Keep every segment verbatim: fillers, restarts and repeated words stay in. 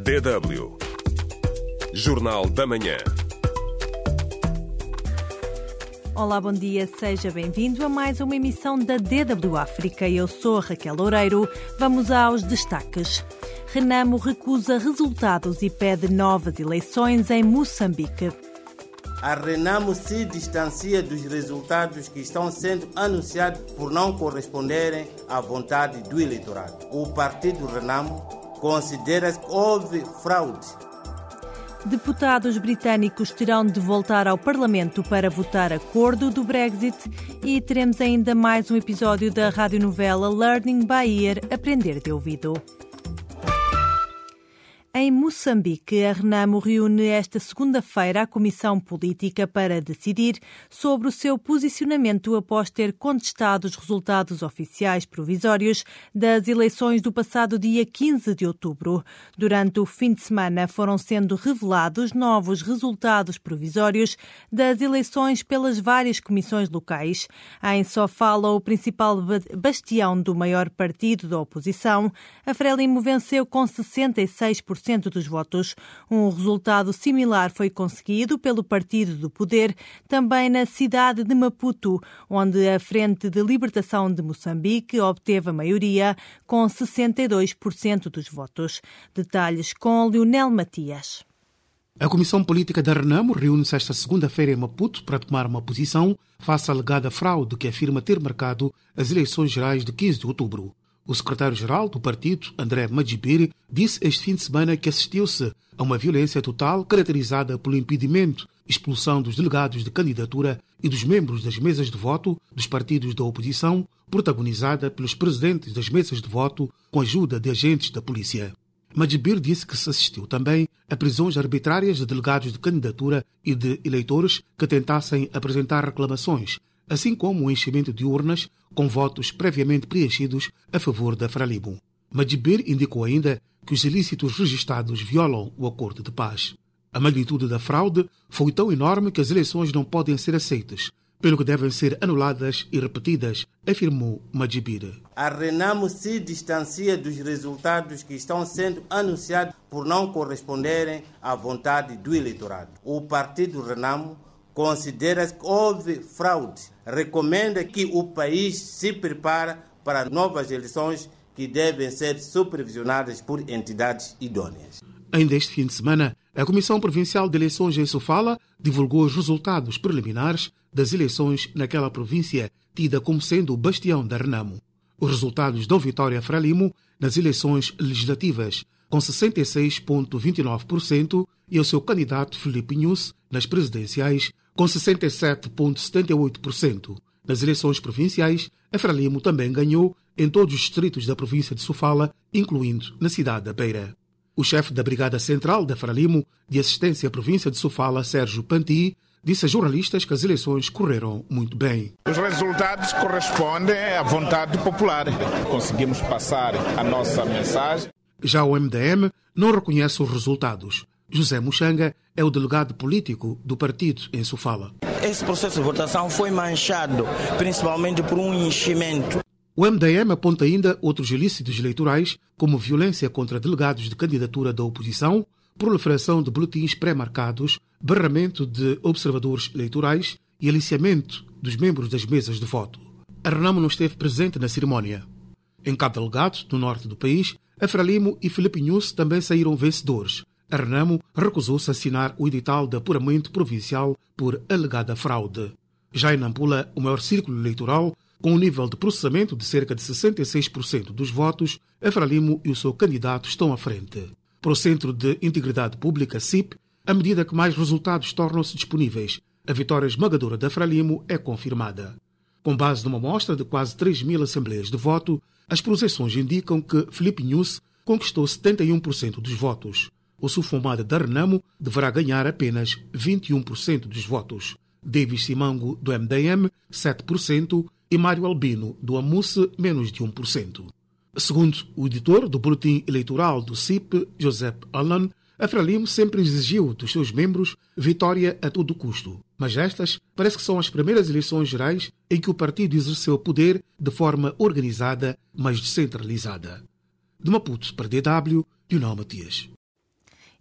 D W. Jornal da Manhã. Olá, bom dia, seja bem-vindo a mais uma emissão da D W África. Eu sou Raquel Loureiro. Vamos aos destaques. Renamo recusa resultados e pede novas eleições em Moçambique. A Renamo se distancia dos resultados que estão sendo anunciados por não corresponderem à vontade do eleitorado. O partido Renamo considera que houve fraude. Deputados britânicos terão de voltar ao Parlamento para votar acordo do Brexit e teremos ainda mais um episódio da radionovela Learning by Ear, Aprender de Ouvido. Em Moçambique, a Renamo reúne esta segunda-feira a Comissão Política para decidir sobre o seu posicionamento após ter contestado os resultados oficiais provisórios das eleições do passado dia quinze de outubro. Durante o fim de semana foram sendo revelados novos resultados provisórios das eleições pelas várias comissões locais. Em Sofala, o principal bastião do maior partido da oposição, a Frelimo venceu com sessenta e seis por cento dos votos. Um resultado similar foi conseguido pelo Partido do Poder, também na cidade de Maputo, onde a Frente de Libertação de Moçambique obteve a maioria, com sessenta e dois por cento dos votos. Detalhes com Leonel Matias. A Comissão Política da Renamo reúne-se esta segunda-feira em Maputo para tomar uma posição face à alegada fraude que afirma ter marcado as eleições gerais de quinze de outubro. O secretário-geral do partido, André Madjibir, disse este fim de semana que assistiu-se a uma violência total caracterizada pelo impedimento, expulsão dos delegados de candidatura e dos membros das mesas de voto dos partidos da oposição, protagonizada pelos presidentes das mesas de voto com a ajuda de agentes da polícia. Madjibir disse que se assistiu também a prisões arbitrárias de delegados de candidatura e de eleitores que tentassem apresentar reclamações, assim como o enchimento de urnas com votos previamente preenchidos a favor da Frelimo. Madjibir indicou ainda que os ilícitos registados violam o acordo de paz. A magnitude da fraude foi tão enorme que as eleições não podem ser aceitas, pelo que devem ser anuladas e repetidas, afirmou Madjibir. A Renamo se distancia dos resultados que estão sendo anunciados por não corresponderem à vontade do eleitorado. O partido Renamo considera que houve fraude. Recomenda que o país se prepare para novas eleições que devem ser supervisionadas por entidades idôneas. Ainda este fim de semana, a Comissão Provincial de Eleições em Sofala divulgou os resultados preliminares das eleições naquela província, tida como sendo o bastião da Renamo. Os resultados dão vitória a Frelimo nas eleições legislativas, com sessenta e seis vírgula vinte e nove por cento, e ao seu candidato Filipe Nunes nas presidenciais, com sessenta e sete vírgula setenta e oito por cento. Nas eleições provinciais, a Frelimo também ganhou em todos os distritos da província de Sofala, incluindo na cidade da Beira. O chefe da Brigada Central da Frelimo de Assistência à Província de Sofala, Sérgio Panti, disse a jornalistas que as eleições correram muito bem. Os resultados correspondem à vontade popular. Conseguimos passar a nossa mensagem. Já o M D M não reconhece os resultados. José Muxanga é o delegado político do partido em Sofala. Esse processo de votação foi manchado, principalmente por um enchimento. O M D M aponta ainda outros ilícitos eleitorais, como violência contra delegados de candidatura da oposição, proliferação de boletins pré-marcados, barramento de observadores eleitorais e aliciamento dos membros das mesas de voto. A Renamo não esteve presente na cerimónia. Em Cabo Delgado, no norte do país, a Frelimo e Filipe Nunes também saíram vencedores. A Renamo recusou-se a assinar o edital de apuramento provincial por alegada fraude. Já em Nampula, o maior círculo eleitoral, com um nível de processamento de cerca de sessenta e seis por cento dos votos, a Frelimo e o seu candidato estão à frente. Para o Centro de Integridade Pública, C I P, à medida que mais resultados tornam-se disponíveis, a vitória esmagadora da Frelimo é confirmada. Com base numa amostra de quase três mil assembleias de voto, as projeções indicam que Filipe Nunes conquistou setenta e um por cento dos votos. O sufumado da Renamo deverá ganhar apenas vinte e um por cento dos votos. Davis Simango, do M D M, sete por cento, e Mário Albino, do AMUSE, menos de um por cento. Segundo o editor do Boletim Eleitoral do C I P, Josep Allan, a Frelimo sempre exigiu dos seus membros vitória a todo custo. Mas estas parece que são as primeiras eleições gerais em que o partido exerceu poder de forma organizada, mas descentralizada. De Maputo para D W, Leonel Matias.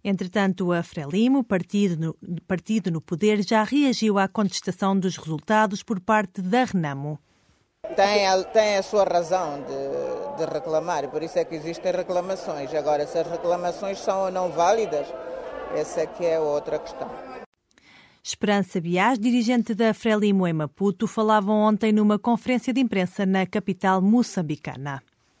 Entretanto, a Frelimo, partido no, partido no poder, já reagiu à contestação dos resultados por parte da Renamo. Tem a, tem a sua razão de, de reclamar, e por isso é que existem reclamações. Agora, se as reclamações são ou não válidas, essa é que é outra questão. Esperança Biás, dirigente da Frelimo em Maputo, falava ontem numa conferência de imprensa na capital moçambicana.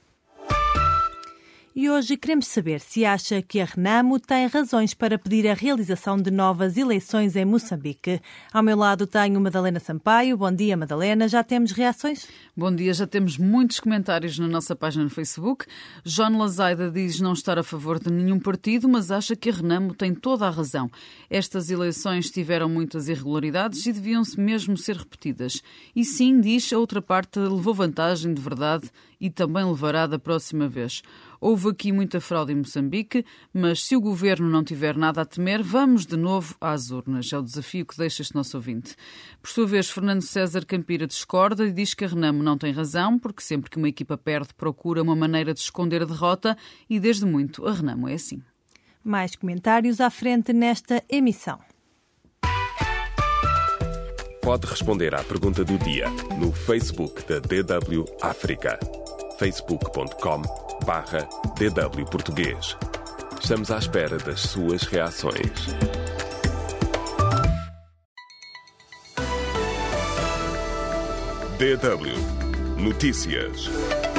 E hoje queremos saber se acha que a Renamo tem razões para pedir a realização de novas eleições em Moçambique. Ao meu lado tenho Madalena Sampaio. Bom dia, Madalena. Já temos reações? Bom dia. Já temos muitos comentários na nossa página no Facebook. João Lazaida diz não estar a favor de nenhum partido, mas acha que a Renamo tem toda a razão. Estas eleições tiveram muitas irregularidades e deviam-se mesmo ser repetidas. E sim, diz, a outra parte levou vantagem de verdade e também levará da próxima vez. Houve aqui muita fraude em Moçambique, mas se o governo não tiver nada a temer, vamos de novo às urnas. É o desafio que deixa este nosso ouvinte. Por sua vez, Fernando César Campira discorda e diz que a Renamo não tem razão, porque sempre que uma equipa perde, procura uma maneira de esconder a derrota e, desde muito, a Renamo é assim. Mais comentários à frente nesta emissão. Pode responder à pergunta do dia no Facebook da D W África. facebook ponto com barra D W Português. Estamos à espera das suas reações. D W Notícias.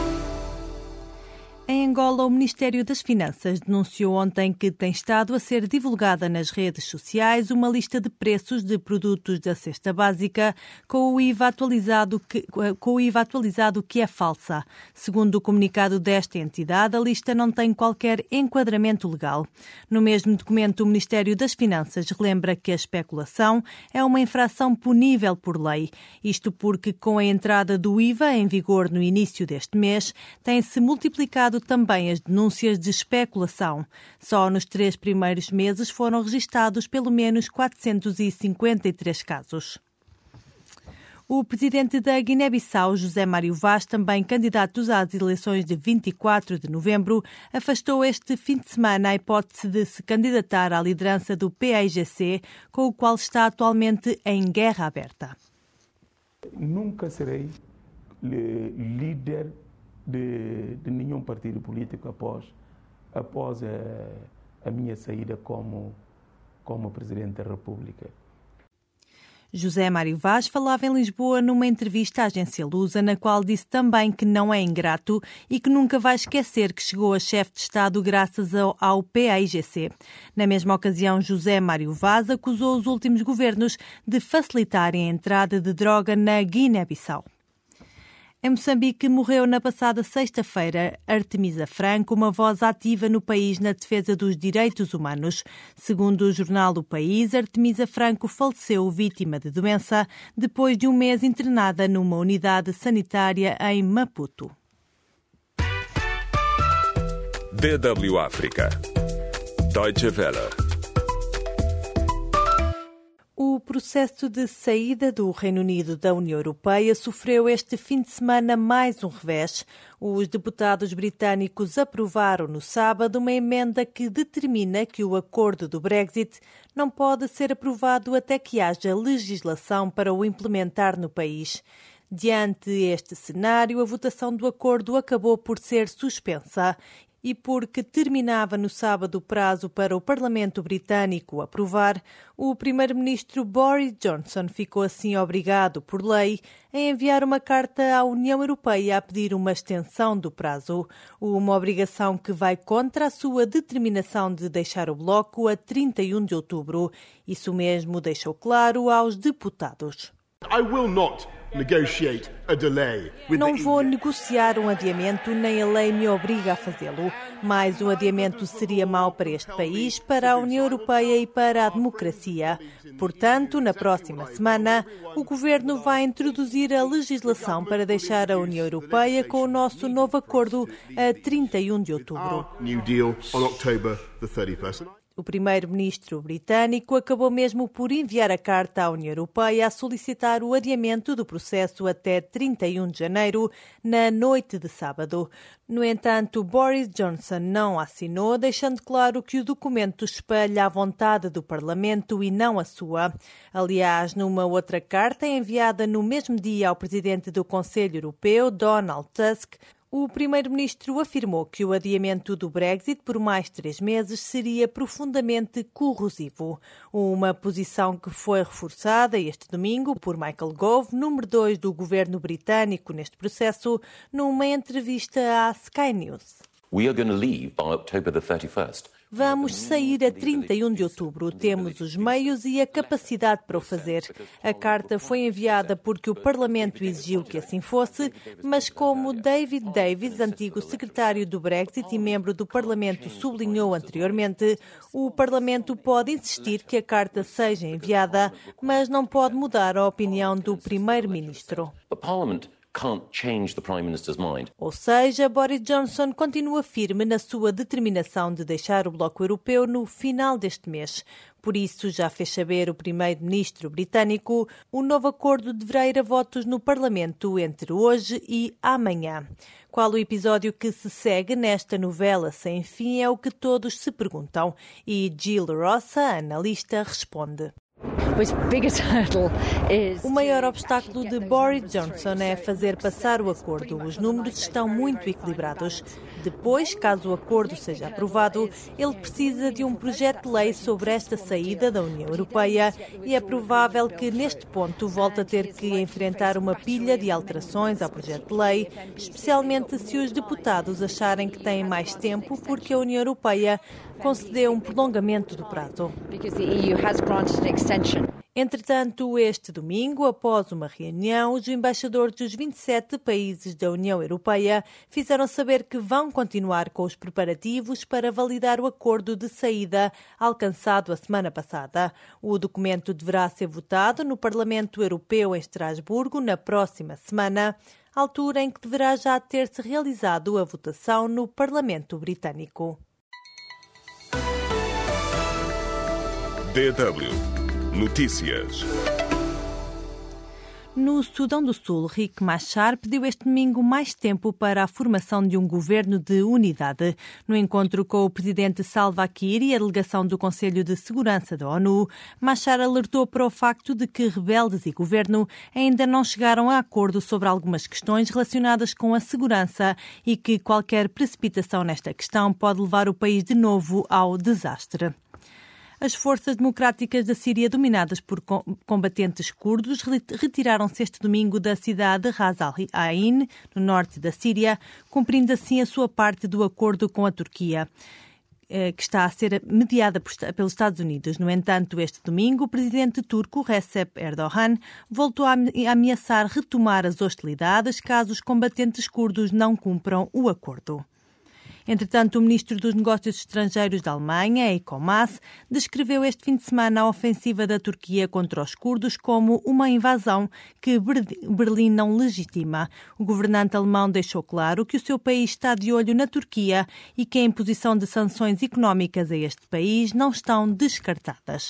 Em Angola, o Ministério das Finanças denunciou ontem que tem estado a ser divulgada nas redes sociais uma lista de preços de produtos da cesta básica com o I V A atualizado que, com o I V A atualizado que é falsa. Segundo o comunicado desta entidade, a lista não tem qualquer enquadramento legal. No mesmo documento, o Ministério das Finanças relembra que a especulação é uma infração punível por lei. Isto porque, com a entrada do I V A em vigor no início deste mês, tem-se multiplicado também as denúncias de especulação. Só nos três primeiros meses foram registados pelo menos quatrocentos e cinquenta e três casos. O presidente da Guiné-Bissau, José Mário Vaz, também candidato às eleições de vinte e quatro de novembro, afastou este fim de semana a hipótese de se candidatar à liderança do P A I G C, com o qual está atualmente em guerra aberta. Nunca serei líder De, de nenhum partido político após, após a, a minha saída como, como Presidente da República. José Mário Vaz falava em Lisboa numa entrevista à agência Lusa, na qual disse também que não é ingrato e que nunca vai esquecer que chegou a chefe de Estado graças ao, ao P A I G C. Na mesma ocasião, José Mário Vaz acusou os últimos governos de facilitarem a entrada de droga na Guiné-Bissau. Em Moçambique, morreu na passada sexta-feira Artemisa Franco, uma voz ativa no país na defesa dos direitos humanos. Segundo o jornal O País, Artemisa Franco faleceu vítima de doença depois de um mês internada numa unidade sanitária em Maputo. D W África. Deutsche Welle. O processo de saída do Reino Unido da União Europeia sofreu este fim de semana mais um revés. Os deputados britânicos aprovaram no sábado uma emenda que determina que o acordo do Brexit não pode ser aprovado até que haja legislação para o implementar no país. Diante este cenário, a votação do acordo acabou por ser suspensa. E porque terminava no sábado o prazo para o Parlamento Britânico aprovar, o primeiro-ministro Boris Johnson ficou assim obrigado, por lei, a enviar uma carta à União Europeia a pedir uma extensão do prazo, uma obrigação que vai contra a sua determinação de deixar o bloco a trinta e um de outubro. Isso mesmo deixou claro aos deputados. I will not negotiate a delay with Não vou negociar um adiamento, nem a lei me obriga a fazê-lo. Mas um adiamento seria mau para este país, para a União Europeia e para a democracia. Portanto, na próxima semana, o Governo vai introduzir a legislação para deixar a União Europeia com o nosso novo acordo a trinta e um de outubro. New deal on October the thirty-first. O primeiro-ministro britânico acabou mesmo por enviar a carta à União Europeia a solicitar o adiamento do processo até trinta e um de janeiro, na noite de sábado. No entanto, Boris Johnson não assinou, deixando claro que o documento espelha a vontade do Parlamento e não a sua. Aliás, numa outra carta enviada no mesmo dia ao presidente do Conselho Europeu, Donald Tusk, o primeiro-ministro afirmou que o adiamento do Brexit por mais três meses seria profundamente corrosivo. Uma posição que foi reforçada este domingo por Michael Gove, número dois do governo britânico neste processo, numa entrevista à Sky News. We are going to leave by October the thirty-first. Vamos sair a trinta e um de outubro. Temos os meios e a capacidade para o fazer. A carta foi enviada porque o Parlamento exigiu que assim fosse, mas como David Davis, antigo secretário do Brexit e membro do Parlamento, sublinhou anteriormente, o Parlamento pode insistir que a carta seja enviada, mas não pode mudar a opinião do Primeiro-Ministro. Can't change the Prime Minister's mind. Ou seja, Boris Johnson continua firme na sua determinação de deixar o Bloco Europeu no final deste mês. Por isso, já fez saber o primeiro-ministro britânico, o novo acordo deverá ir a votos no Parlamento entre hoje e amanhã. Qual o episódio que se segue nesta novela sem fim é o que todos se perguntam. E Jill Rossa, analista, responde. O maior obstáculo de Boris Johnson é fazer passar o acordo. Os números estão muito equilibrados. Depois, caso o acordo seja aprovado, ele precisa de um projeto de lei sobre esta saída da União Europeia e é provável que, neste ponto, volte a ter que enfrentar uma pilha de alterações ao projeto de lei, especialmente se os deputados acharem que têm mais tempo porque a União Europeia concedeu um prolongamento do prazo. Entretanto, este domingo, após uma reunião, os embaixadores dos vinte e sete países da União Europeia fizeram saber que vão continuar com os preparativos para validar o acordo de saída alcançado a semana passada. O documento deverá ser votado no Parlamento Europeu em Estrasburgo na próxima semana, altura em que deverá já ter-se realizado a votação no Parlamento Britânico. D W Notícias. No Sudão do Sul, Riek Machar pediu este domingo mais tempo para a formação de um governo de unidade. No encontro com o presidente Salva Kiir e a delegação do Conselho de Segurança da ONU, Machar alertou para o facto de que rebeldes e governo ainda não chegaram a acordo sobre algumas questões relacionadas com a segurança e que qualquer precipitação nesta questão pode levar o país de novo ao desastre. As forças democráticas da Síria, dominadas por combatentes curdos, retiraram-se este domingo da cidade de Ras al-Ain, no norte da Síria, cumprindo assim a sua parte do acordo com a Turquia, que está a ser mediada pelos Estados Unidos. No entanto, este domingo, o presidente turco Recep Erdogan voltou a ameaçar retomar as hostilidades caso os combatentes curdos não cumpram o acordo. Entretanto, o ministro dos Negócios Estrangeiros da Alemanha, Heiko Maas, descreveu este fim de semana a ofensiva da Turquia contra os curdos como uma invasão que Berlim não legitima. O governante alemão deixou claro que o seu país está de olho na Turquia e que a imposição de sanções económicas a este país não estão descartadas.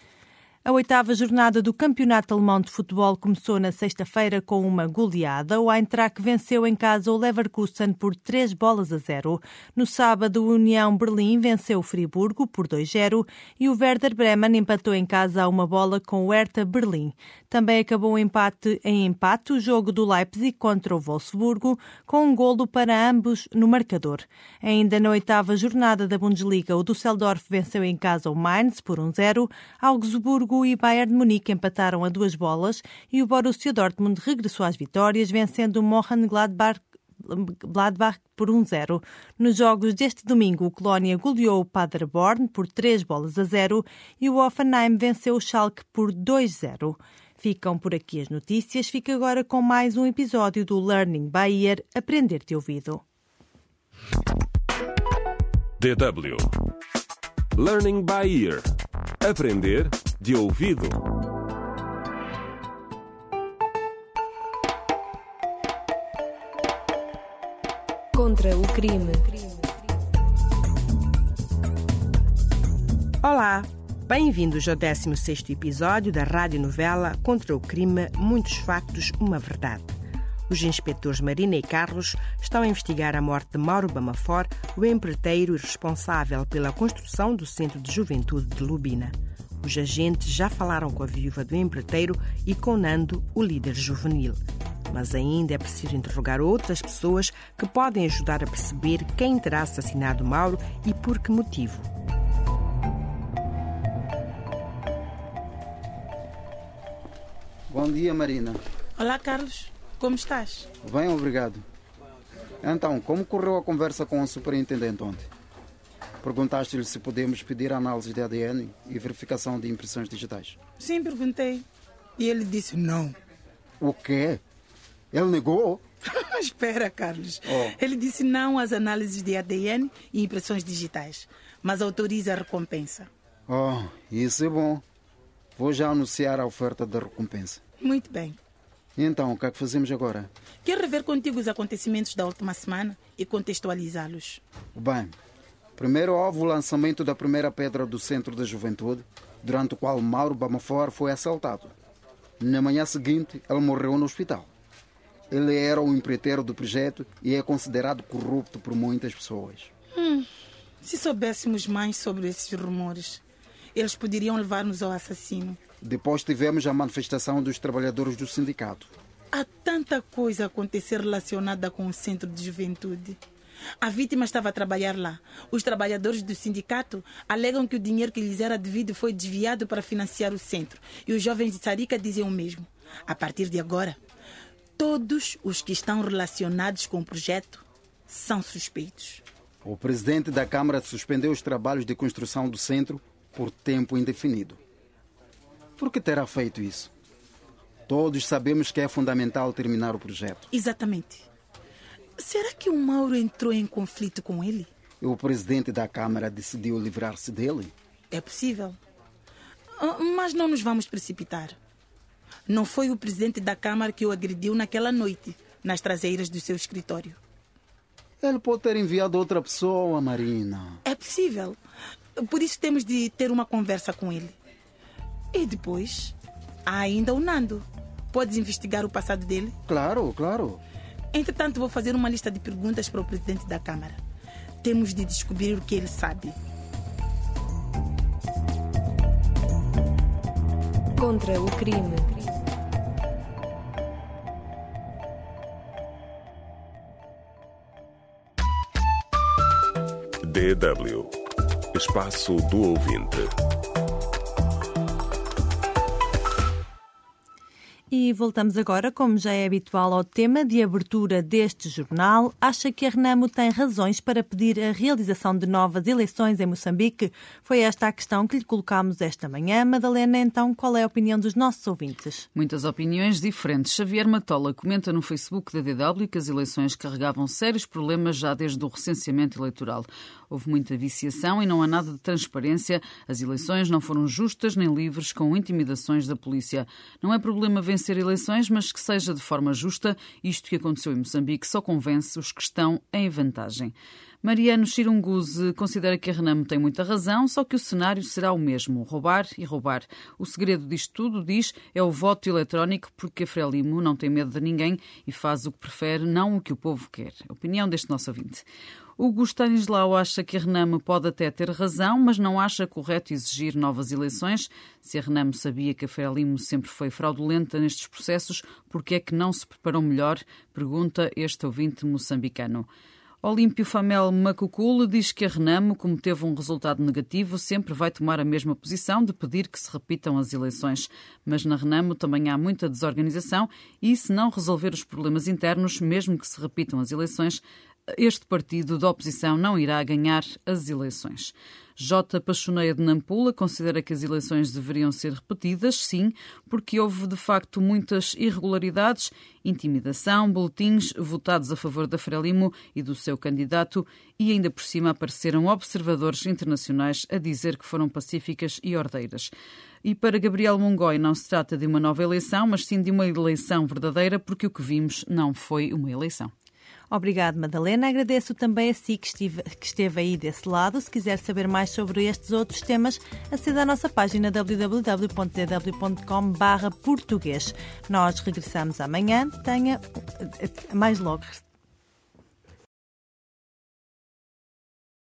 A oitava jornada do Campeonato Alemão de Futebol começou na sexta-feira com uma goleada. O Eintracht venceu em casa o Leverkusen por três bolas a zero. No sábado, o União Berlim venceu o Friburgo por dois a zero e o Werder Bremen empatou em casa a uma bola com o Hertha Berlim. Também acabou em empate, em empate o jogo do Leipzig contra o Wolfsburgo, com um golo para ambos no marcador. Ainda na oitava jornada da Bundesliga, o Düsseldorf venceu em casa o Mainz por um a zero, Augsburgo e Bayern de Munique empataram a duas bolas e o Borussia Dortmund regressou às vitórias, vencendo o Mönchengladbach Gladbach por um a zero. Nos jogos deste domingo, o Colónia goleou o Paderborn por três bolas a zero e o Hoffenheim venceu o Schalke por dois a zero. Ficam por aqui as notícias. Fica agora com mais um episódio do Learning by Ear, Aprender de Ouvido. D W Learning by Ear, Aprender de ouvido. Contra o crime. Olá, bem-vindos ao décimo sexto episódio da radionovela Contra o Crime, Muitos Factos, Uma Verdade. Os inspetores Marina e Carlos estão a investigar a morte de Mauro Bamafor, o empreiteiro e responsável pela construção do Centro de Juventude de Lubina. Os agentes já falaram com a viúva do empreiteiro e com Nando, o líder juvenil. Mas ainda é preciso interrogar outras pessoas que podem ajudar a perceber quem terá assassinado Mauro e por que motivo. Bom dia, Marina. Olá, Carlos. Como estás? Bem, obrigado. Então, como correu a conversa com o superintendente ontem? Perguntaste-lhe se podemos pedir análise de A D N e verificação de impressões digitais? Sim, perguntei. E ele disse não. O quê? Ele negou? Espera, Carlos. Oh. Ele disse não às análises de A D N e impressões digitais, mas autoriza a recompensa. Oh, isso é bom. Vou já anunciar a oferta da recompensa. Muito bem. Então, o que é que fazemos agora? Quero rever contigo os acontecimentos da última semana e contextualizá-los. Bem, primeiro houve o lançamento da primeira pedra do Centro da Juventude, durante o qual Mauro Bamafor foi assaltado. Na manhã seguinte, ele morreu no hospital. Ele era o empreiteiro do projeto e é considerado corrupto por muitas pessoas. Hum, se soubéssemos mais sobre esses rumores, eles poderiam levar-nos ao assassino. Depois tivemos a manifestação dos trabalhadores do sindicato. Há tanta coisa a acontecer relacionada com o Centro de Juventude. A vítima estava a trabalhar lá. Os trabalhadores do sindicato alegam que o dinheiro que lhes era devido foi desviado para financiar o centro. E os jovens de Sarica dizem o mesmo. A partir de agora, todos os que estão relacionados com o projeto são suspeitos. O presidente da Câmara suspendeu os trabalhos de construção do centro por tempo indefinido. Por que terá feito isso? Todos sabemos que é fundamental terminar o projeto. Exatamente. Será que o Mauro entrou em conflito com ele? E o presidente da Câmara decidiu livrar-se dele? É possível. Mas não nos vamos precipitar. Não foi o presidente da Câmara que o agrediu naquela noite, nas traseiras do seu escritório. Ele pode ter enviado outra pessoa, Marina. É possível. Por isso temos de ter uma conversa com ele. E depois, há ainda o Nando. Podes investigar o passado dele? Claro, claro. Entretanto, vou fazer uma lista de perguntas para o presidente da Câmara. Temos de descobrir o que ele sabe. Contra o crime. D W. Espaço do Ouvinte. E voltamos agora, como já é habitual, ao tema de abertura deste jornal. Acha que a Renamo tem razões para pedir a realização de novas eleições em Moçambique? Foi esta a questão que lhe colocámos esta manhã. Madalena, então, qual é a opinião dos nossos ouvintes? Muitas opiniões diferentes. Xavier Matola comenta no Facebook da D W que as eleições carregavam sérios problemas já desde o recenseamento eleitoral. Houve muita viciação e não há nada de transparência. As eleições não foram justas nem livres, com intimidações da polícia. Não é problema vencer eleições, mas que seja de forma justa. Isto que aconteceu em Moçambique só convence os que estão em vantagem. Mariano Chirunguze considera que a Renamo tem muita razão, só que o cenário será o mesmo, roubar e roubar. O segredo disto tudo, diz, é o voto eletrónico, porque a Frelimo não tem medo de ninguém e faz o que prefere, não o que o povo quer. A opinião deste nosso ouvinte. O Stanislau acha que a Renamo pode até ter razão, mas não acha correto exigir novas eleições. Se a Renamo sabia que a Frelimo sempre foi fraudulenta nestes processos, por que é que não se preparou melhor? Pergunta este ouvinte moçambicano. Olímpio Famel Macucul diz que a Renamo, como teve um resultado negativo, sempre vai tomar a mesma posição de pedir que se repitam as eleições. Mas na Renamo também há muita desorganização e, se não resolver os problemas internos, mesmo que se repitam as eleições, este partido da oposição não irá ganhar as eleições. J. Pachoneia de Nampula considera que as eleições deveriam ser repetidas, sim, porque houve de facto muitas irregularidades, intimidação, boletins votados a favor da Frelimo e do seu candidato e ainda por cima apareceram observadores internacionais a dizer que foram pacíficas e ordeiras. E para Gabriel Mungói não se trata de uma nova eleição, mas sim de uma eleição verdadeira, porque o que vimos não foi uma eleição. Obrigado, Madalena. Agradeço também a si que, estive, que esteve aí desse lado. Se quiser saber mais sobre estes outros temas, aceda à nossa página w w w ponto d w ponto com barra português. Nós regressamos amanhã. Tenha mais logo.